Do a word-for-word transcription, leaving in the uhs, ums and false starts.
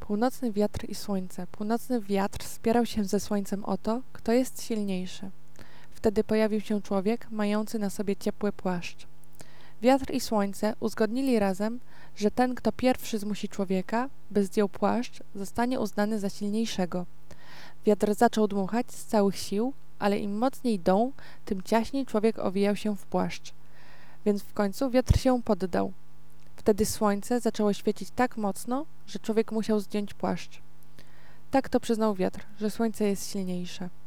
Północny wiatr i słońce. Północny wiatr spierał się ze słońcem o to, kto jest silniejszy. Wtedy pojawił się człowiek, mający na sobie ciepły płaszcz. Wiatr i słońce uzgodnili razem, że ten, kto pierwszy zmusi człowieka, by zdjął płaszcz, zostanie uznany za silniejszego. Wiatr zaczął dmuchać z całych sił, ale im mocniej dął, tym ciaśniej człowiek owijał się w płaszcz. Więc w końcu wiatr się poddał. Wtedy słońce zaczęło świecić tak mocno, że człowiek musiał zdjąć płaszcz. Tak to przyznał wiatr, że słońce jest silniejsze.